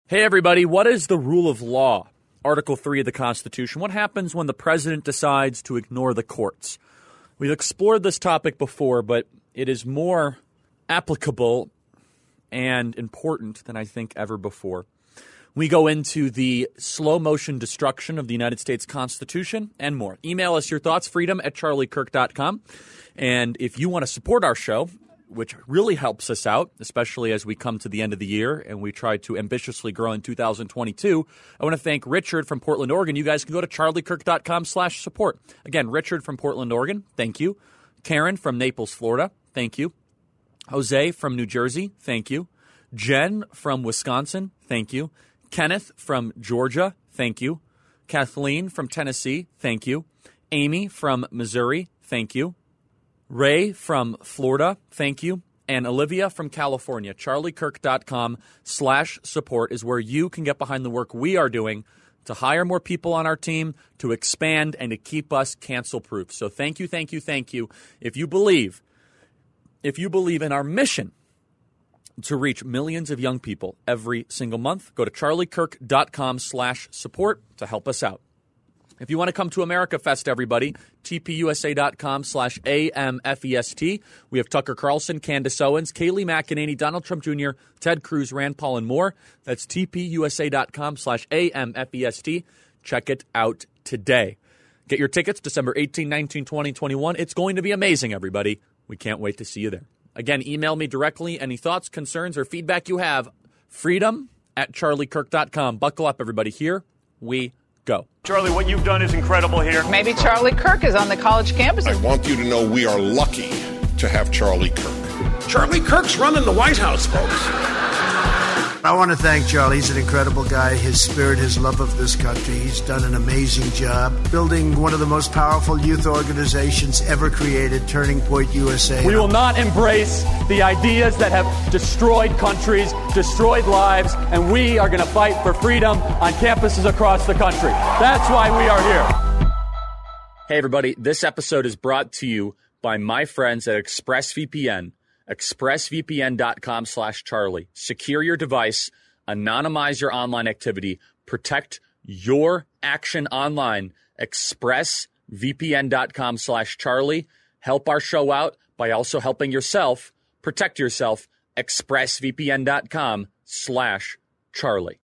Hey, everybody, what is the rule of law? Article 3 of the Constitution. What happens when the president decides to ignore the courts? We've explored this topic before, but it is more applicable and important than I think ever before. We go into the slow motion destruction of the United States Constitution and more. Email us your thoughts, freedom@charliekirk.com. And if you want to support our show, which really helps us out, especially as we come to the end of the year and we try to ambitiously grow in 2022. I want to thank Richard from Portland, Oregon. You guys can go to charliekirk.com/support. Again, Richard from Portland, Oregon, thank you. Karen from Naples, Florida, thank you. Jose from New Jersey, thank you. Jen from Wisconsin, thank you. Kenneth from Georgia, thank you. Kathleen from Tennessee, thank you. Amy from Missouri, thank you. Ray from Florida, thank you. And Olivia from California. charliekirk.com/support is where you can get behind the work we are doing to hire more people on our team, to expand, and to keep us cancel-proof. So thank you, thank you, thank you. If you believe in our mission to reach millions of young people every single month, go to charliekirk.com/support to help us out. If you want to come to America Fest, everybody, tpusa.com/AMFEST. We have Tucker Carlson, Candace Owens, Kayleigh McEnany, Donald Trump Jr., Ted Cruz, Rand Paul, and more. That's tpusa.com/AMFEST. Check it out today. Get your tickets December 18, 19, 20, 21. It's going to be amazing, everybody. We can't wait to see you there. Again, email me directly any thoughts, concerns, or feedback you have. freedom@charliekirk.com. Buckle up, everybody. Here we go. Charlie, what you've done is incredible here. Maybe Charlie Kirk is on the college campus. I want you to know we are lucky to have Charlie Kirk. Charlie Kirk's running the White House, folks. I want to thank Charlie. He's an incredible guy. His spirit, his love of this country. He's done an amazing job building one of the most powerful youth organizations ever created, Turning Point USA. We will not embrace the ideas that have destroyed countries, destroyed lives, and we are going to fight for freedom on campuses across the country. That's why we are here. Hey, everybody. This episode is brought to you by my friends at ExpressVPN. ExpressVPN.com/Charlie. Secure your device, anonymize your online activity, protect your action online. ExpressVPN.com/Charlie. Help our show out by also helping yourself. Protect yourself. ExpressVPN.com/Charlie.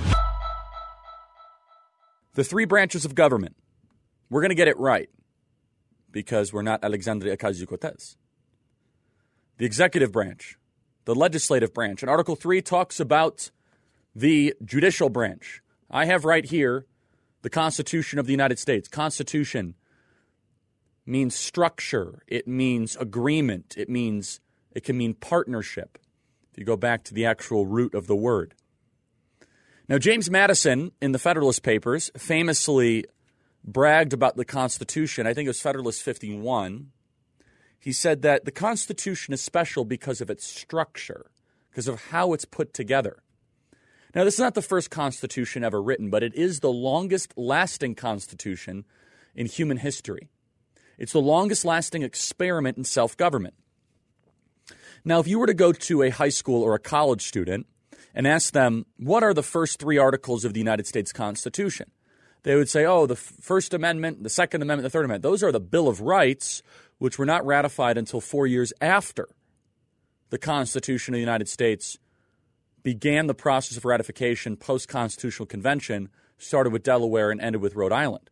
The three branches of government. We're going to get it right because we're not Alexandria Ocasio-Cortez. The executive branch, the legislative branch, and Article 3 talks about the judicial branch. I have right here the Constitution of the United States. Constitution means structure. It means agreement. It can mean partnership, if you go back to the actual root of the word. Now, James Madison, in the Federalist Papers, famously bragged about the Constitution. I think it was Federalist 51. He said that the Constitution is special because of its structure, because of how it's put together. Now, this is not the first Constitution ever written, but it is the longest-lasting Constitution in human history. It's the longest-lasting experiment in self-government. Now, if you were to go to a high school or a college student and ask them, what are the first three articles of the United States Constitution? They would say, the First Amendment, the Second Amendment, the Third Amendment. Those are the Bill of Rights, which were not ratified until 4 years after the Constitution of the United States began the process of ratification post-Constitutional Convention, started with Delaware and ended with Rhode Island.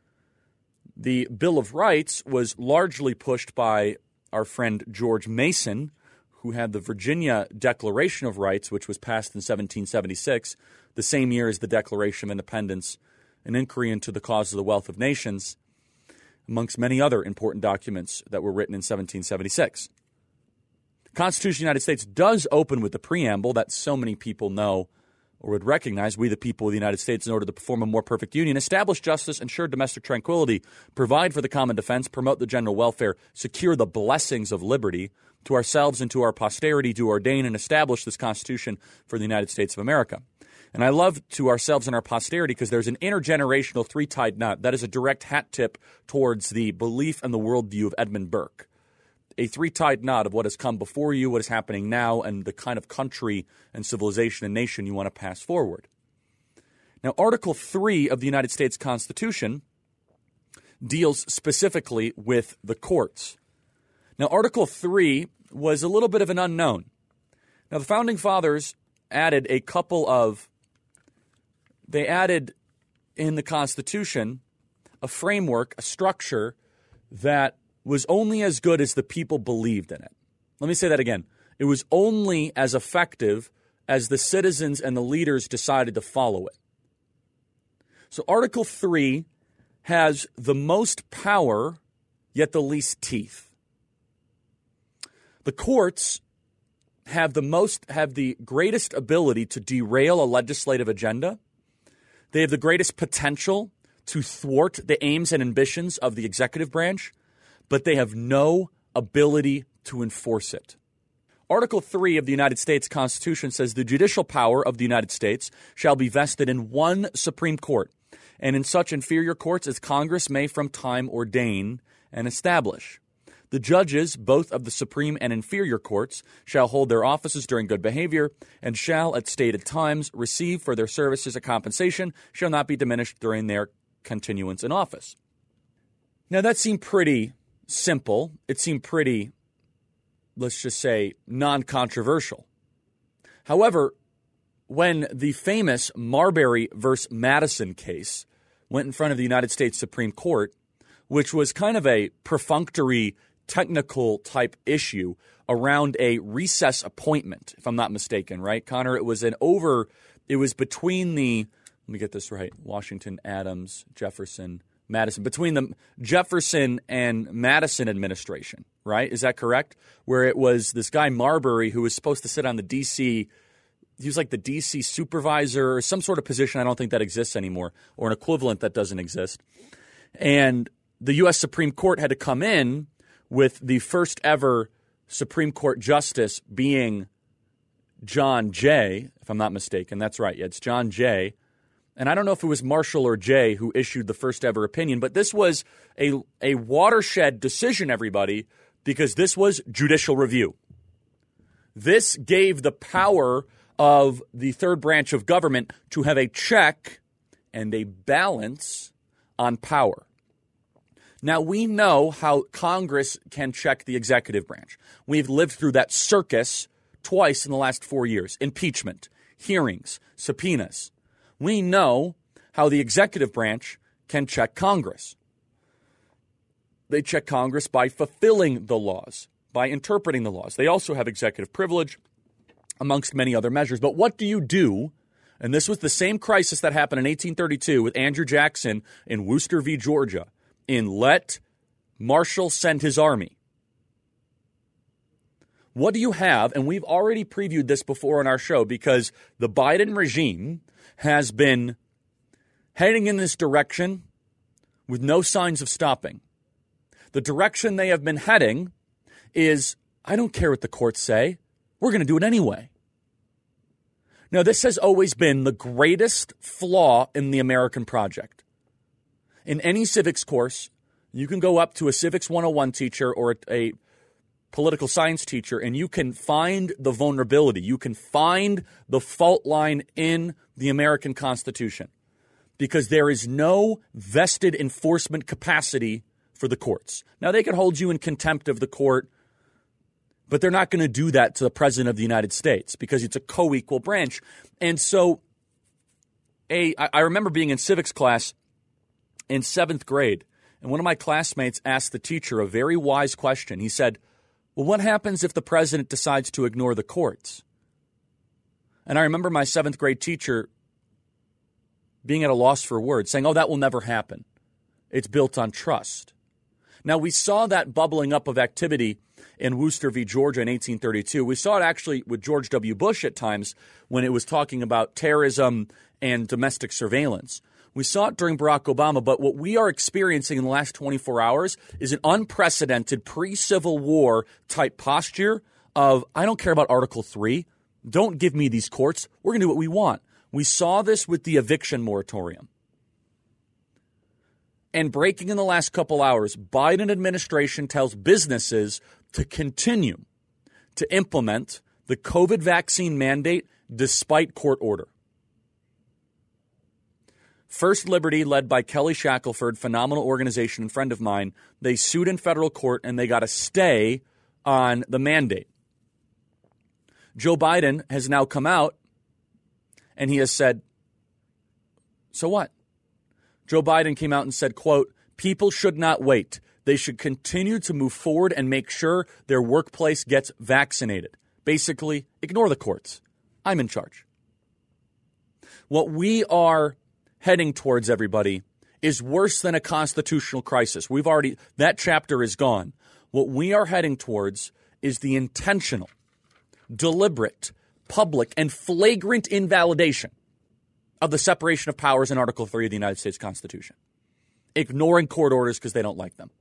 The Bill of Rights was largely pushed by our friend George Mason, who had the Virginia Declaration of Rights, which was passed in 1776, the same year as the Declaration of Independence, an inquiry into the cause of the wealth of nations, amongst many other important documents that were written in 1776. The Constitution of the United States does open with the preamble that so many people know or would recognize: we the people of the United States, in order to perform a more perfect union, establish justice, ensure domestic tranquility, provide for the common defense, promote the general welfare, secure the blessings of liberty, to ourselves and to our posterity do ordain and establish this Constitution for the United States of America. And I love to ourselves and our posterity because there's an intergenerational three-tied knot. That is a direct hat tip towards the belief and the worldview of Edmund Burke. a three-tied knot of what has come before you, what is happening now, and the kind of country and civilization and nation you want to pass forward. Now, Article 3 of the United States Constitution deals specifically with the courts. Now, Article 3 was a little bit of an unknown. Now, the Founding Fathers added they added in the Constitution a framework, a structure that was only as good as the people believed in it. Let me say that again. It was only as effective as the citizens and the leaders decided to follow it. So Article 3 has the most power, yet the least teeth. The courts have the greatest ability to derail a legislative agenda. They have the greatest potential to thwart the aims and ambitions of the executive branch, but they have no ability to enforce it. Article 3 of the United States Constitution says the judicial power of the United States shall be vested in one Supreme Court, and in such inferior courts as Congress may from time ordain and establish. The judges, both of the Supreme and inferior courts, shall hold their offices during good behavior, and shall at stated times receive for their services a compensation, shall not be diminished during their continuance in office. Now, that seemed pretty simple. It seemed pretty, let's just say, non-controversial. However, when the famous Marbury versus Madison case went in front of the United States Supreme Court, which was kind of a perfunctory technical type issue around a recess appointment, if I'm not mistaken, right, Connor? It was between the, let me get this right, Washington, Adams, Jefferson, Madison, between the Jefferson and Madison administration, right? Is that correct? Where it was this guy Marbury who was supposed to sit on the D.C., he was like the D.C. supervisor or some sort of position. I don't think that exists anymore, or an equivalent that doesn't exist. And the U.S. Supreme Court had to come in with the first ever Supreme Court justice being John Jay, if I'm not mistaken. That's right. Yeah, it's John Jay. And I don't know if it was Marshall or Jay who issued the first ever opinion, but this was a watershed decision, everybody, because this was judicial review. This gave the power of the third branch of government to have a check and a balance on power. Now, we know how Congress can check the executive branch. We've lived through that circus twice in the last 4 years. Impeachment, hearings, subpoenas. We know how the executive branch can check Congress. They check Congress by fulfilling the laws, by interpreting the laws. They also have executive privilege, amongst many other measures. But what do you do? And this was the same crisis that happened in 1832 with Andrew Jackson in Worcester v. Georgia, in let Marshall send his army. What do you have? And we've already previewed this before on our show because the Biden regime has been heading in this direction with no signs of stopping. The direction they have been heading is, I don't care what the courts say. We're going to do it anyway. Now, this has always been the greatest flaw in the American project. In any civics course, you can go up to a Civics 101 teacher or a political science teacher, and you can find the vulnerability. You can find the fault line in the American Constitution because there is no vested enforcement capacity for the courts. Now, they could hold you in contempt of the court, but they're not going to do that to the President of the United States because it's a co-equal branch. And so I remember being in civics class in 7th grade, and one of my classmates asked the teacher a very wise question. He said, well, what happens if the president decides to ignore the courts? And I remember my 7th grade teacher being at a loss for words, saying, oh, that will never happen. It's built on trust. Now, we saw that bubbling up of activity in Worcester v. Georgia in 1832. We saw it actually with George W. Bush at times when it was talking about terrorism and domestic surveillance. We saw it during Barack Obama, but what we are experiencing in the last 24 hours is an unprecedented pre-Civil War type posture of, I don't care about Article 3. Don't give me these courts. We're going to do what we want. We saw this with the eviction moratorium. And breaking in the last couple hours, Biden administration tells businesses to continue to implement the COVID vaccine mandate despite court order. First Liberty, led by Kelly Shackelford, phenomenal organization and friend of mine, they sued in federal court and they got a stay on the mandate. Joe Biden has now come out and he has said, so what? Joe Biden came out and said, quote, people should not wait. They should continue to move forward and make sure their workplace gets vaccinated. Basically, ignore the courts. I'm in charge. What we are heading towards, everybody, is worse than a constitutional crisis. That chapter is gone. What we are heading towards is the intentional, deliberate, public, and flagrant invalidation of the separation of powers in Article 3 of the United States Constitution. Ignoring court orders because they don't like them.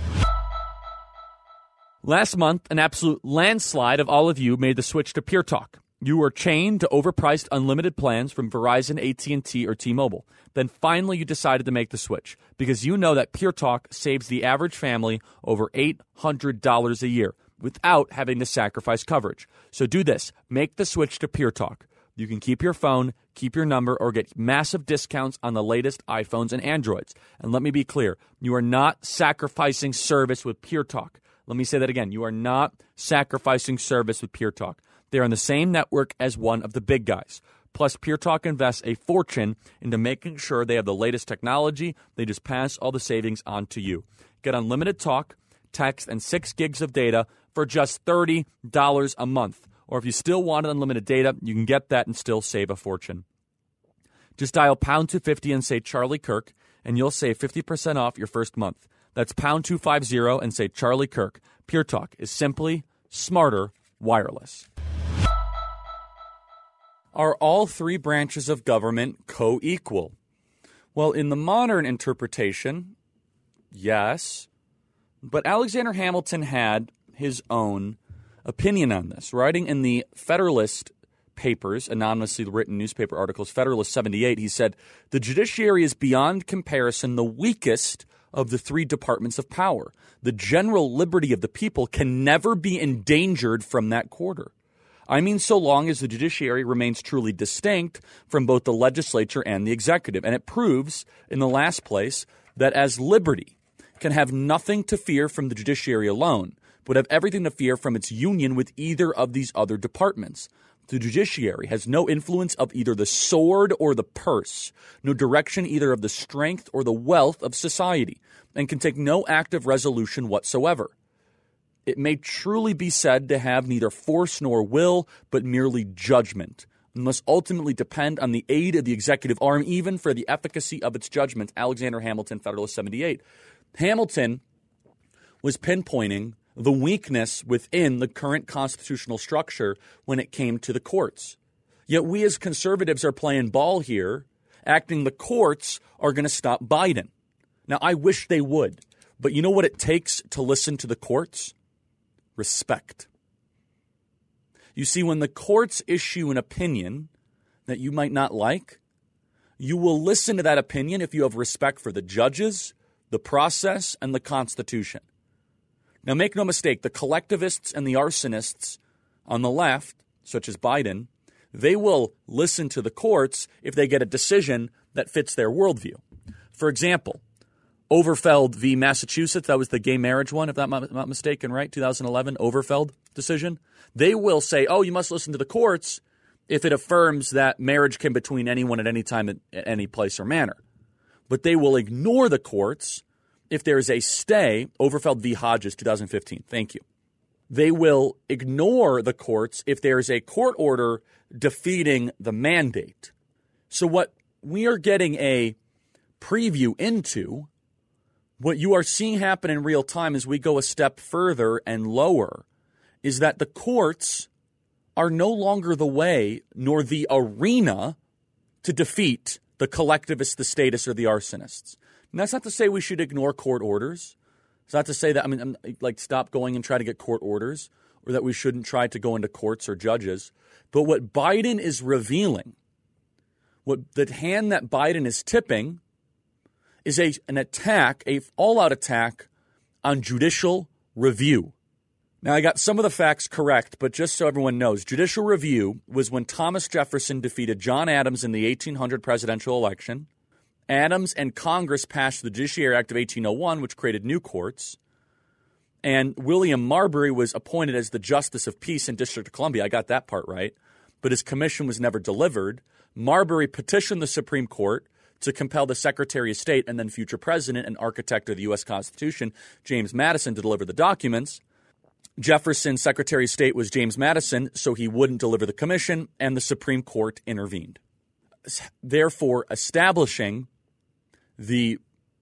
Last month, an absolute landslide of all of you made the switch to Pure Talk. You were chained to overpriced unlimited plans from Verizon, AT&T, or T-Mobile. Then finally you decided to make the switch because you know that Pure Talk saves the average family over $800 a year without having to sacrifice coverage. So do this. Make the switch to Pure Talk. You can keep your phone, keep your number, or get massive discounts on the latest iPhones and Androids. And let me be clear, you are not sacrificing service with Pure Talk. Let me say that again. You are not sacrificing service with Pure Talk. They're on the same network as one of the big guys. Plus, Pure Talk invests a fortune into making sure they have the latest technology. They just pass all the savings on to you. Get unlimited talk, text, and 6 gigs of data for just $30 a month. Or if you still want unlimited data, you can get that and still save a fortune. Just dial pound 250 and say Charlie Kirk, and you'll save 50% off your first month. That's pound 250 and say Charlie Kirk. Pure Talk is simply smarter wireless. Are all 3 branches of government co-equal? Well, in the modern interpretation, yes. But Alexander Hamilton had his own opinion on this. Writing in the Federalist Papers, anonymously written newspaper articles, Federalist 78, he said, the judiciary is beyond comparison the weakest of the 3 departments of power. The general liberty of the people can never be endangered from that quarter. I mean, so long as the judiciary remains truly distinct from both the legislature and the executive. And it proves, in the last place, that as liberty can have nothing to fear from the judiciary alone, but have everything to fear from its union with either of these other departments. The judiciary has no influence of either the sword or the purse, no direction either of the strength or the wealth of society, and can take no active resolution whatsoever. It may truly be said to have neither force nor will, but merely judgment, and must ultimately depend on the aid of the executive arm, even for the efficacy of its judgment. Alexander Hamilton, Federalist 78. Hamilton was pinpointing the weakness within the current constitutional structure when it came to the courts. Yet we as conservatives are playing ball here, acting the courts are going to stop Biden. Now, I wish they would, but you know what it takes to listen to the courts? Respect. You see, when the courts issue an opinion that you might not like, you will listen to that opinion if you have respect for the judges, the process, and the Constitution. Now, make no mistake, the collectivists and the arsonists on the left, such as Biden, they will listen to the courts if they get a decision that fits their worldview. For example, Overfeld v. Massachusetts, that was the gay marriage one, if I'm not mistaken, right? 2011 Overfeld decision. They will say, oh, you must listen to the courts if it affirms that marriage can between anyone at any time, at any place or manner. But they will ignore the courts if there is a stay, Overfeld v. Hodges, 2015. Thank you. They will ignore the courts if there is a court order defeating the mandate. So what we are getting a preview into, what you are seeing happen in real time as we go a step further and lower, is that the courts are no longer the way nor the arena to defeat the collectivists, the statists, or the arsonists. And that's not to say we should ignore court orders. It's not to say that, stop going and try to get court orders, or that we shouldn't try to go into courts or judges. But what Biden is revealing, what the hand that Biden is tipping, is an attack, an all-out attack on judicial review. Now, I got some of the facts correct, but just so everyone knows, judicial review was when Thomas Jefferson defeated John Adams in the 1800 presidential election. Adams and Congress passed the Judiciary Act of 1801, which created new courts. And William Marbury was appointed as the Justice of Peace in District of Columbia. I got that part right. But his commission was never delivered. Marbury petitioned the Supreme Court to compel the Secretary of State and then future president and architect of the U.S. Constitution, James Madison, to deliver the documents. Jefferson's Secretary of State was James Madison, so he wouldn't deliver the commission, and the Supreme Court intervened, therefore establishing the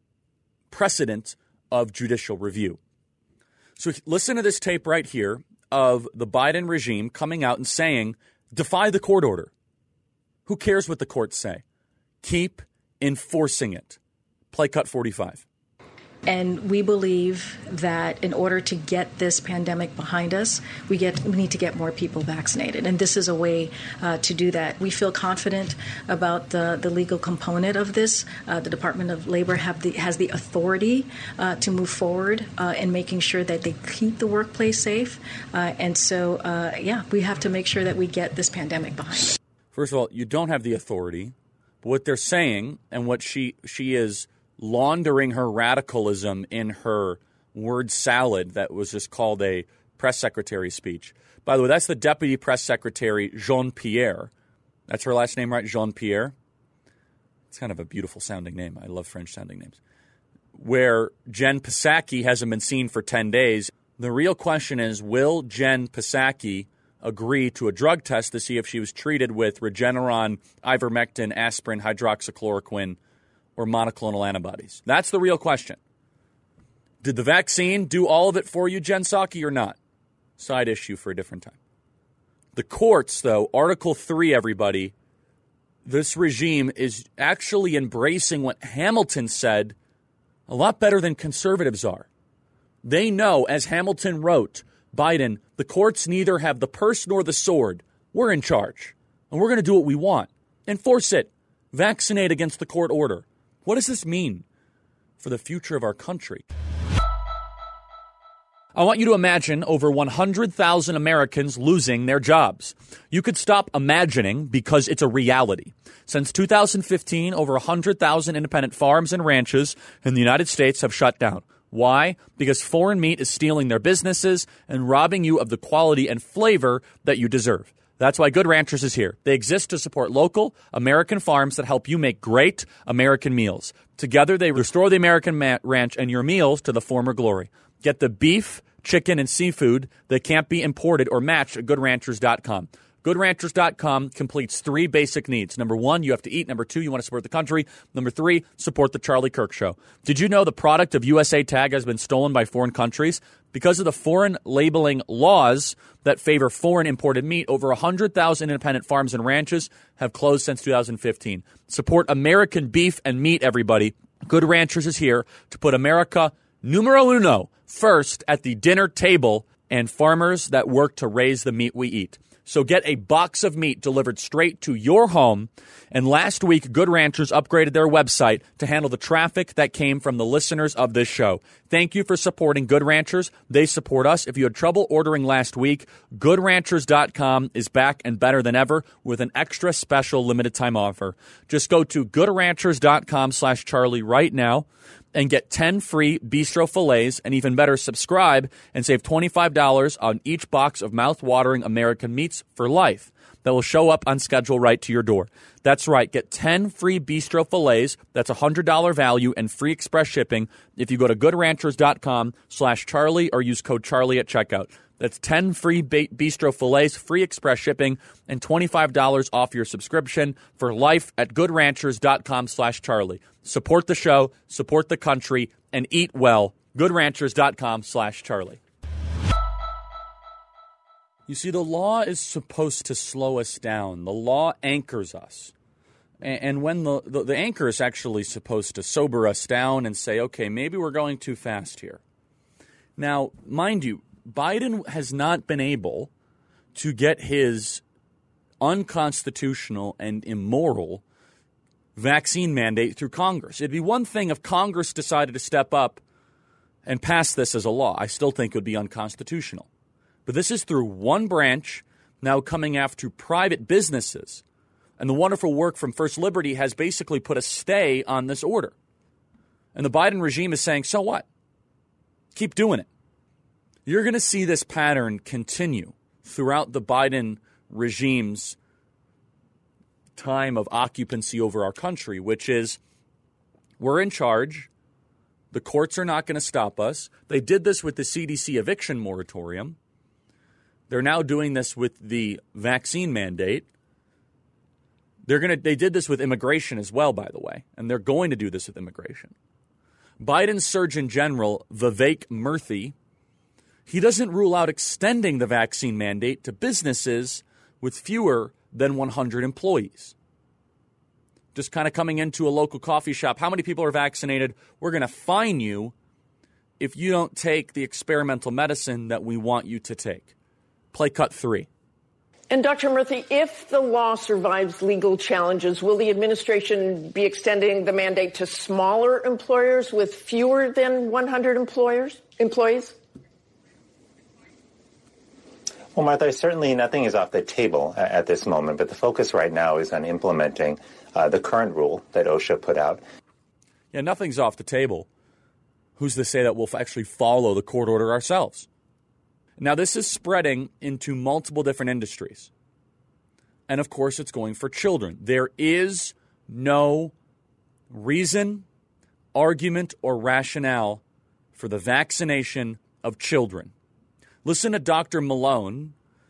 precedent of judicial review. So listen to this tape right here of the Biden regime coming out and saying, defy the court order. Who cares what the courts say? Keep enforcing it. Play cut 45. And we believe that in order to get this pandemic behind us, we need to get more people vaccinated. And this is a way to do that. We feel confident about the legal component of this. The Department of Labor has the authority to move forward in making sure that they keep the workplace safe. And so, we have to make sure that we get this pandemic behind us. First of all, you don't have the authority. But what they're saying and what she is laundering her radicalism in her word salad that was just called a press secretary speech. By the way, that's the deputy press secretary, Jean-Pierre. That's her last name, right? Jean-Pierre. It's kind of a beautiful sounding name. I love French sounding names. Where Jen Psaki hasn't been seen for 10 days. The real question is, will Jen Psaki agree to a drug test to see if she was treated with Regeneron, ivermectin, aspirin, hydroxychloroquine, or monoclonal antibodies? That's the real question. Did the vaccine do all of it for you, Jen Psaki, or not? Side issue for a different time. The courts, though, Article 3, everybody, this regime is actually embracing what Hamilton said a lot better than conservatives are. They know, as Hamilton wrote, Biden, the courts neither have the purse nor the sword. We're in charge, and we're going to do what we want. Enforce it. Vaccinate against the court order. What does this mean for the future of our country? I want you to imagine over 100,000 Americans losing their jobs. You could stop imagining because it's a reality. Since 2015, over 100,000 independent farms and ranches in the United States have shut down. Why? Because foreign meat is stealing their businesses and robbing you of the quality and flavor that you deserve. That's why Good Ranchers is here. They exist to support local American farms that help you make great American meals. Together, they restore the American ranch and your meals to the former glory. Get the beef, chicken, and seafood that can't be imported or matched at GoodRanchers.com. GoodRanchers.com completes 3 basic needs. Number 1, you have to eat. Number 2, you want to support the country. Number 3, support the Charlie Kirk Show. Did you know the product of USA Tag has been stolen by foreign countries? Because of the foreign labeling laws that favor foreign imported meat, over 100,000 independent farms and ranches have closed since 2015. Support American beef and meat, everybody. Good Ranchers is here to put America numero uno first at the dinner table and farmers that work to raise the meat we eat. So get a box of meat delivered straight to your home. And last week, Good Ranchers upgraded their website to handle the traffic that came from the listeners of this show. Thank you for supporting Good Ranchers. They support us. If you had trouble ordering last week, GoodRanchers.com is back and better than ever with an extra special limited time offer. Just go to GoodRanchers.com/Charlie right now and get 10 free bistro fillets, and even better, subscribe and save $25 on each box of mouth-watering American meats for life that will show up on schedule right to your door. That's right. Get 10 free bistro fillets. That's $100 value and free express shipping if you go to GoodRanchers.com/Charlie or use code Charlie at checkout. That's 10 free bistro fillets, free express shipping, and $25 off your subscription for life at GoodRanchers.com/Charlie. Support the show, support the country, and eat well. GoodRanchers.com/Charlie. You see, the law is supposed to slow us down. The law anchors us. And when the anchor is actually supposed to sober us down and say, okay, maybe we're going too fast here. Now, mind you, Biden has not been able to get his unconstitutional and immoral vaccine mandate through Congress. It'd be one thing if Congress decided to step up and pass this as a law. I still think it would be unconstitutional. But this is through one branch now coming after private businesses. And the wonderful work from First Liberty has basically put a stay on this order. And the Biden regime is saying, so what? Keep doing it. You're going to see this pattern continue throughout the Biden regime's time of occupancy over our country, which is we're in charge. The courts are not going to stop us. They did this with the CDC eviction moratorium. They're now doing this with the vaccine mandate. They did this with immigration as well, by the way, and they're going to do this with immigration. Biden's Surgeon General, Vivek Murthy, he doesn't rule out extending the vaccine mandate to businesses with fewer than 100 employees. Just kind of coming into a local coffee shop, how many people are vaccinated? We're going to fine you if you don't take the experimental medicine that we want you to take. Play cut 3. And Dr. Murthy, if the law survives legal challenges, will the administration be extending the mandate to smaller employers with fewer than 100 employees? Well, Martha, certainly nothing is off the table at this moment, but the focus right now is on implementing the current rule that OSHA put out. Yeah, nothing's off the table. Who's to say that we'll actually follow the court order ourselves? Now, this is spreading into multiple different industries. And, of course, it's going for children. There is no reason, argument, or rationale for the vaccination of children. Listen to Dr. Malone,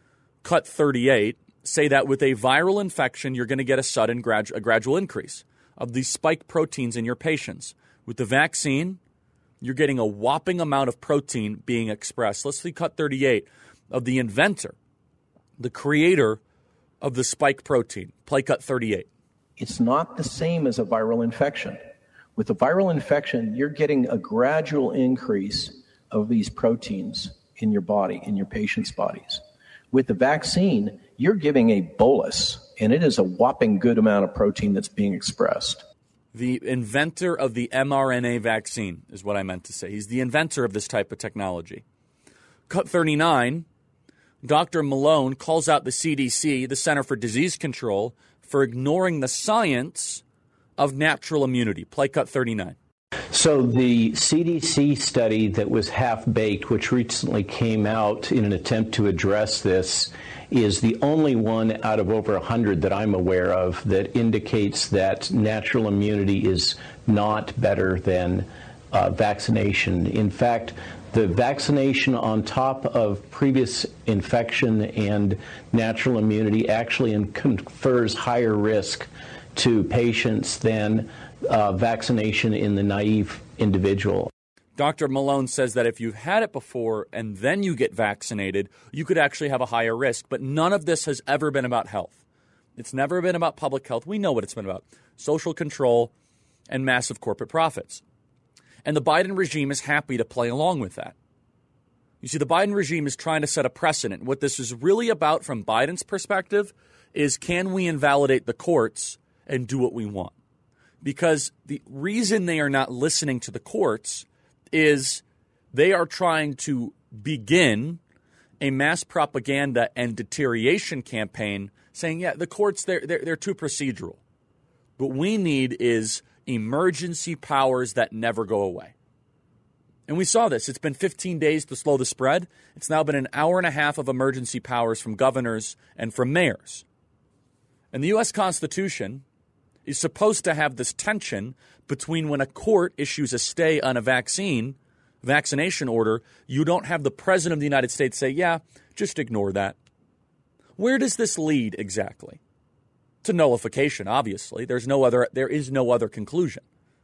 cut 38, say that with a viral infection, you're going to get a sudden gradual increase of these spike proteins in your patients. With the vaccine, you're getting a whopping amount of protein being expressed. Let's see cut 38 of the inventor, the creator of the spike protein. Play cut 38. It's not the same as a viral infection. With a viral infection, you're getting a gradual increase of these proteins in your body, in your patient's bodies. With the vaccine, you're giving a bolus, and it is a whopping good amount of protein that's being expressed. The inventor of the mRNA vaccine is what I meant to say. He's the inventor of this type of technology. Cut 39, Dr. Malone calls out the CDC, the Center for Disease Control, for ignoring the science of natural immunity. Play cut 39. So the CDC study that was half-baked, which recently came out in an attempt to address this, is the only one out of over 100 that I'm aware of that indicates that natural immunity is not better than vaccination. In fact, the vaccination on top of previous infection and natural immunity actually confers higher risk to patients than vaccination in the naive individual. Dr. Malone says that if you've had it before and then you get vaccinated, you could actually have a higher risk. But none of this has ever been about health. It's never been about public health. We know what it's been about: social control and massive corporate profits. And the Biden regime is happy to play along with that. You see, the Biden regime is trying to set a precedent. What this is really about from Biden's perspective is, can we invalidate the courts and do what we want? Because the reason they are not listening to the courts is they are trying to begin a mass propaganda and deterioration campaign saying, yeah, the courts, they're too procedural. What we need is emergency powers that never go away. And we saw this. It's been 15 days to slow the spread. It's now been an hour and a half of emergency powers from governors and from mayors. And the U.S. Constitution is supposed to have this tension between when a court issues a stay on a vaccination order, you don't have the President of the United States say, yeah, just ignore that. Where does this lead exactly? To nullification, obviously. There is no other conclusion.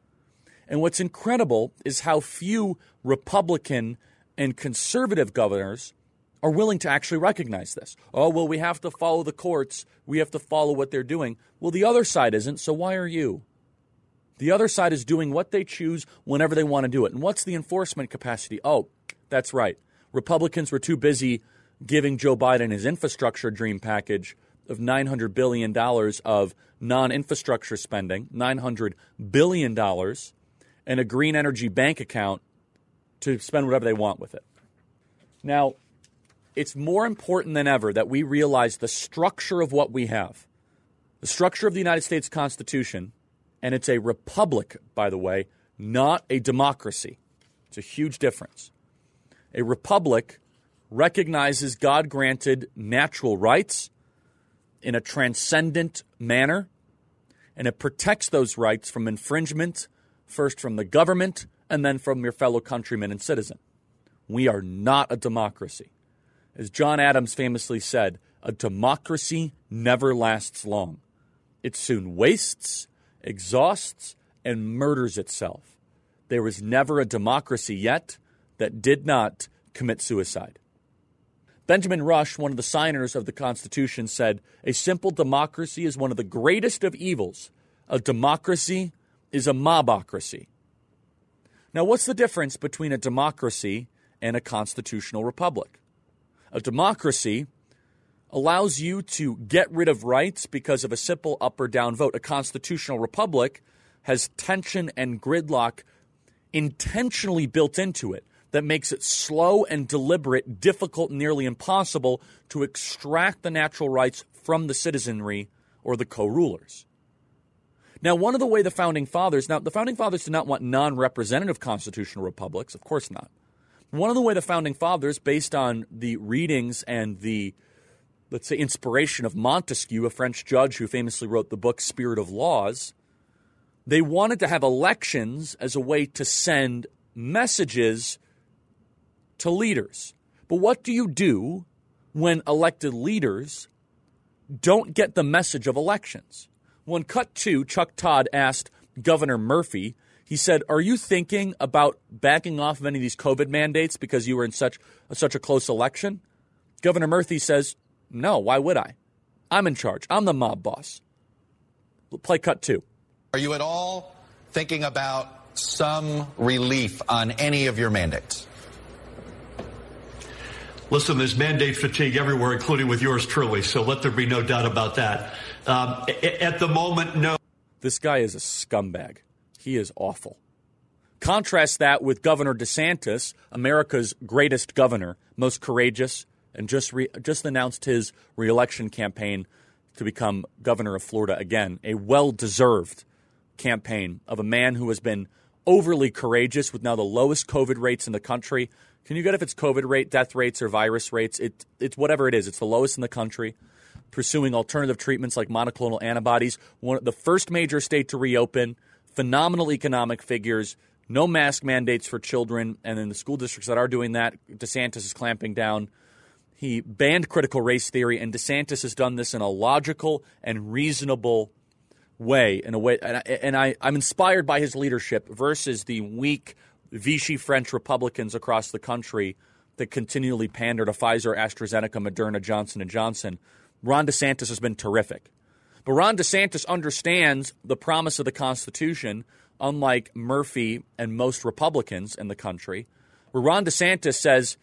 And what's incredible is how few Republican and conservative governors are willing to actually recognize this. Oh, well, we have to follow the courts. We have to follow what they're doing. Well, the other side isn't, so why are you? The other side is doing what they choose whenever they want to do it. And what's the enforcement capacity? Oh, that's right. Republicans were too busy giving Joe Biden his infrastructure dream package of $900 billion of non-infrastructure spending, $900 billion, and a green energy bank account to spend whatever they want with it. Now, it's more important than ever that we realize the structure of what we have. The structure of the United States Constitution, and it's a republic, by the way, not a democracy. It's a huge difference. A republic recognizes God-granted natural rights in a transcendent manner, and it protects those rights from infringement, first from the government and then from your fellow countrymen and citizen. We are not a democracy. As John Adams famously said, a democracy never lasts long. It soon wastes, exhausts, and murders itself. There was never a democracy yet that did not commit suicide. Benjamin Rush, one of the signers of the Constitution, said, "A simple democracy is one of the greatest of evils. A democracy is a mobocracy." Now, what's the difference between a democracy and a constitutional republic? A democracy allows you to get rid of rights because of a simple up or down vote. A constitutional republic has tension and gridlock intentionally built into it that makes it slow and deliberate, difficult, nearly impossible to extract the natural rights from the citizenry or the co-rulers. Now, one of the way the Founding Fathers did not want non-representative constitutional republics, of course not. One of the way the Founding Fathers, based on the readings and the, let's say, inspiration of Montesquieu, a French judge who famously wrote the book Spirit of Laws, they wanted to have elections as a way to send messages to leaders. But what do you do when elected leaders don't get the message of elections? When Cut 2, Chuck Todd asked Governor Murphy, he said, "Are you thinking about backing off of any of these COVID mandates because you were in such a close election?" Governor Murphy says, "No, why would I? I'm in charge. I'm the mob boss." Play Cut 2. Are you at all thinking about some relief on any of your mandates? Listen, there's mandate fatigue everywhere, including with yours truly, so let there be no doubt about that. At the moment, no. This guy is a scumbag. He is awful. Contrast that with Governor DeSantis, America's greatest governor, most courageous, and just announced his re-election campaign to become governor of Florida again, a well-deserved campaign of a man who has been overly courageous with now the lowest COVID rates in the country. Can you get if it's COVID rate, death rates, or virus rates? It's whatever it is. It's the lowest in the country. Pursuing alternative treatments like monoclonal antibodies. The first major state to reopen. Phenomenal economic figures. No mask mandates for children. And in the school districts that are doing that, DeSantis is clamping down. He banned critical race theory, and DeSantis has done this in a logical and reasonable way. I'm inspired by his leadership versus the weak Vichy French Republicans across the country that continually pander to Pfizer, AstraZeneca, Moderna, Johnson & Johnson. Ron DeSantis has been terrific. But Ron DeSantis understands the promise of the Constitution, unlike Murphy and most Republicans in the country, where Ron DeSantis says,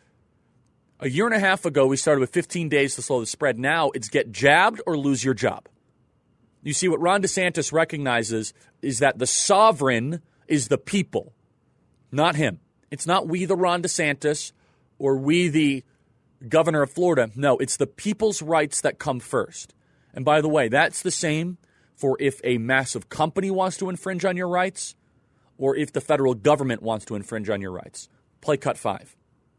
a year and a half ago, we started with 15 days to slow the spread. Now it's get jabbed or lose your job. You see, what Ron DeSantis recognizes is that the sovereign is the people, not him. It's not we, the Ron DeSantis, or we, the governor of Florida. No, it's the people's rights that come first. And by the way, that's the same for if a massive company wants to infringe on your rights or if the federal government wants to infringe on your rights. Play Cut 5.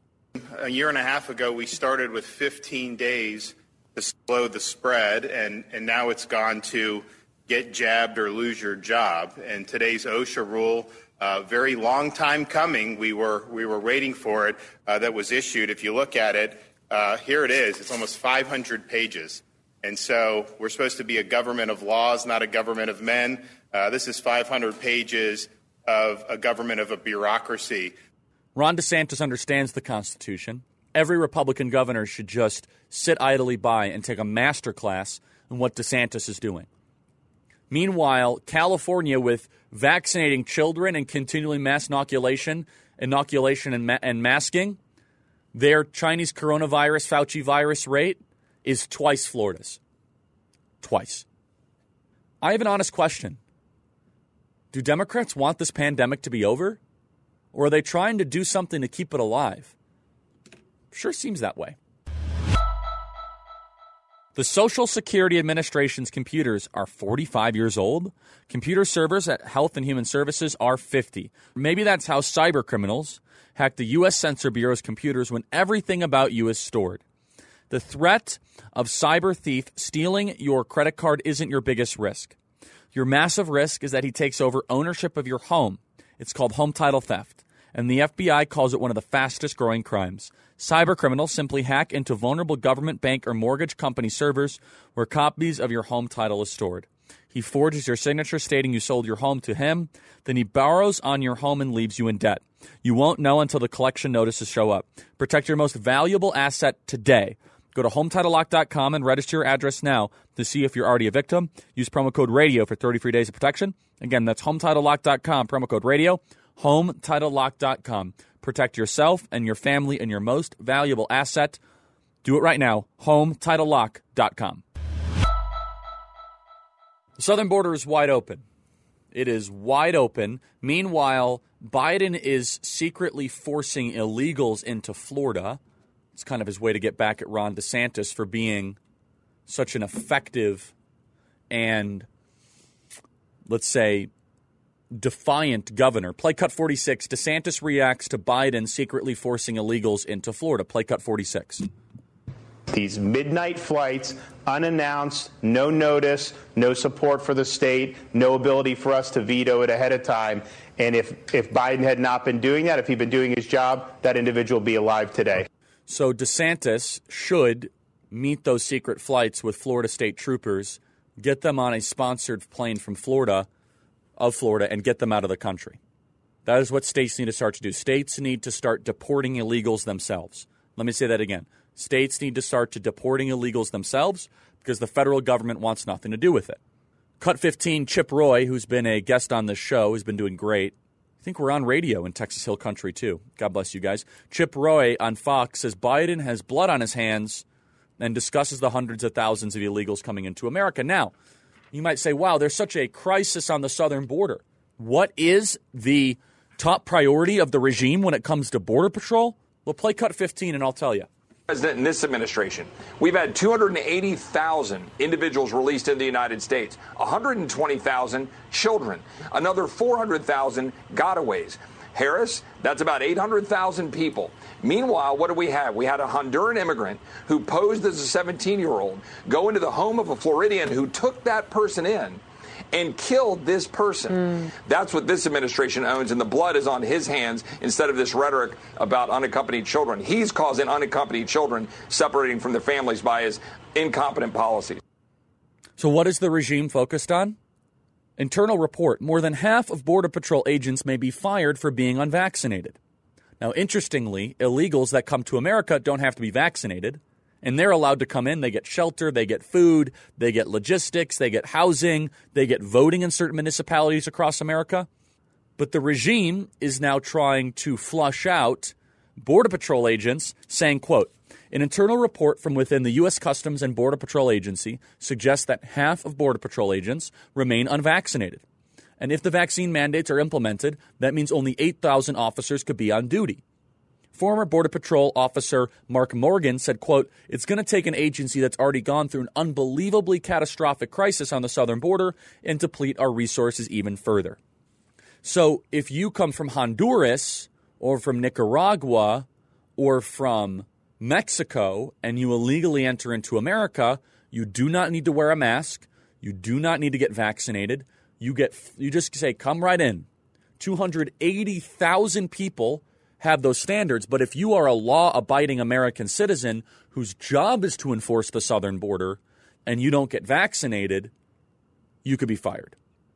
A year and a half ago, we started with 15 days to slow the spread, and now it's gone to get jabbed or lose your job. And today's OSHA rule, very long time coming, we were waiting for it, that was issued. If you look at it, here it is. It's almost 500 pages. And so we're supposed to be a government of laws, not a government of men. This is 500 pages of a government of a bureaucracy. Ron DeSantis understands the Constitution. Every Republican governor should just sit idly by and take a master class in what DeSantis is doing. Meanwhile, California, with vaccinating children and continually mass inoculation and masking, their Chinese coronavirus, Fauci virus rate is twice Florida's. Twice. I have an honest question. Do Democrats want this pandemic to be over? Or are they trying to do something to keep it alive? Sure seems that way. The Social Security Administration's computers are 45 years old. Computer servers at Health and Human Services are 50. Maybe that's how cyber criminals hack the U.S. Census Bureau's computers when everything about you is stored. The threat of cyber thief stealing your credit card isn't your biggest risk. Your massive risk is that he takes over ownership of your home. It's called home title theft, and the FBI calls it one of the fastest growing crimes. Cyber criminals simply hack into vulnerable government, bank, or mortgage company servers where copies of your home title is stored. He forges your signature stating you sold your home to him. Then he borrows on your home and leaves you in debt. You won't know until the collection notices show up. Protect your most valuable asset today. Go to HometitleLock.com and register your address now to see if you're already a victim. Use promo code RADIO for 30 free days of protection. Again, that's HometitleLock.com, promo code RADIO, HometitleLock.com. Protect yourself and your family and your most valuable asset. Do it right now, HometitleLock.com. The southern border is wide open. It is wide open. Meanwhile, Biden is secretly forcing illegals into Florida. It's kind of his way to get back at Ron DeSantis for being such an effective and, let's say, defiant governor. Play cut 46. DeSantis reacts to Biden secretly forcing illegals into Florida. Play cut 46. These midnight flights, unannounced, no notice, no support for the state, no ability for us to veto it ahead of time. And if Biden had not been doing that, if he'd been doing his job, that individual would be alive today. So DeSantis should meet those secret flights with Florida state troopers, get them on a sponsored plane from Florida, and get them out of the country. That is what states need to start to do. States need to start deporting illegals themselves. Let me say that again. States need to start to deporting illegals themselves because the federal government wants nothing to do with it. Cut 15, Chip Roy, who's been a guest on this show, has been doing great. I think we're on radio in Texas Hill Country, too. God bless you guys. Chip Roy on Fox says Biden has blood on his hands and discusses the hundreds of thousands of illegals coming into America. Now, you might say, wow, there's such a crisis on the southern border. What is the top priority of the regime when it comes to Border Patrol? Well, play cut 15 and I'll tell you. President in this administration, we've had 280,000 individuals released in the United States, 120,000 children, another 400,000 gotaways. Harris, that's about 800,000 people. Meanwhile, what do we have? We had a Honduran immigrant who posed as a 17-year-old go into the home of a Floridian who took that person in and killed this person. That's what this administration owns, and the blood is on his hands instead of this rhetoric about unaccompanied children. He's causing unaccompanied children separating from their families by his incompetent policies. So what is the regime focused on? Internal report, more than half of Border Patrol agents may be fired for being unvaccinated. Now, interestingly, illegals that come to America don't have to be vaccinated. And they're allowed to come in. They get shelter, they get food, they get logistics, they get housing, they get voting in certain municipalities across America. But the regime is now trying to flush out Border Patrol agents, saying, quote, an internal report from within the U.S. Customs and Border Patrol Agency suggests that half of Border Patrol agents remain unvaccinated. And if the vaccine mandates are implemented, that means only 8,000 officers could be on duty. Former Border Patrol officer Mark Morgan said, quote, it's going to take an agency that's already gone through an unbelievably catastrophic crisis on the southern border and deplete our resources even further. So if you come from Honduras or from Nicaragua or from Mexico and you illegally enter into America, you do not need to wear a mask. You do not need to get vaccinated. You just say, come right in. 280,000 people have those standards, but if you are a law-abiding American citizen whose job is to enforce the southern border and you don't get vaccinated, you could be fired.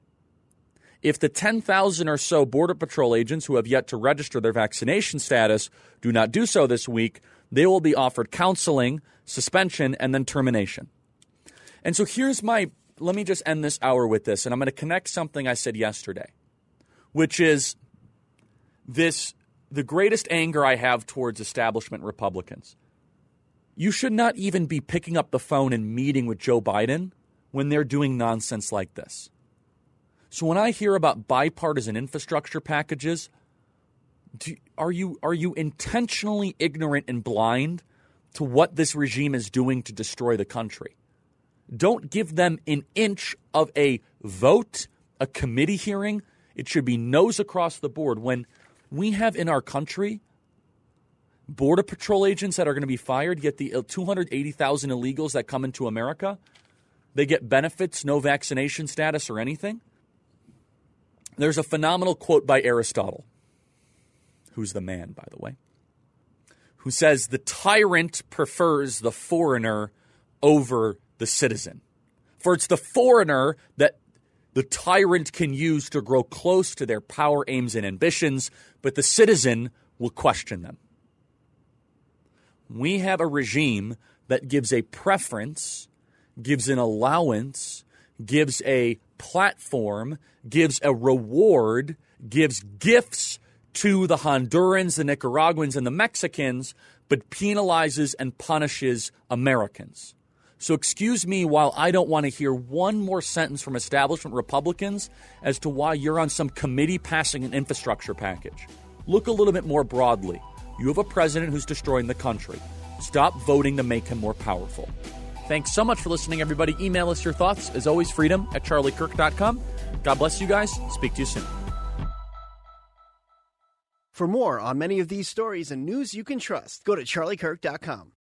If the 10,000 or so Border Patrol agents who have yet to register their vaccination status do not do so this week, they will be offered counseling, suspension, and then termination. And so let me just end this hour with this, and I'm going to connect something I said yesterday, which is the greatest anger I have towards establishment Republicans. You should not even be picking up the phone and meeting with Joe Biden when they're doing nonsense like this. So when I hear about bipartisan infrastructure packages, are you intentionally ignorant and blind to what this regime is doing to destroy the country? Don't give them an inch of a vote, a committee hearing. It should be no's across the board. When we have in our country Border Patrol agents that are going to be fired, yet the 280,000 illegals that come into America, they get benefits, no vaccination status or anything. There's a phenomenal quote by Aristotle, who's the man, by the way, who says the tyrant prefers the foreigner over the citizen. For it's the foreigner that the tyrant can use to grow close to their power, aims, and ambitions, but the citizen will question them. We have a regime that gives a preference, gives an allowance, gives a platform, gives a reward, gives gifts to the Hondurans, the Nicaraguans, and the Mexicans, but penalizes and punishes Americans. So excuse me while I don't want to hear one more sentence from establishment Republicans as to why you're on some committee passing an infrastructure package. Look a little bit more broadly. You have a president who's destroying the country. Stop voting to make him more powerful. Thanks so much for listening, everybody. Email us your thoughts. As always, freedom@charliekirk.com. God bless you guys. Speak to you soon. For more on many of these stories and news you can trust, go to charliekirk.com.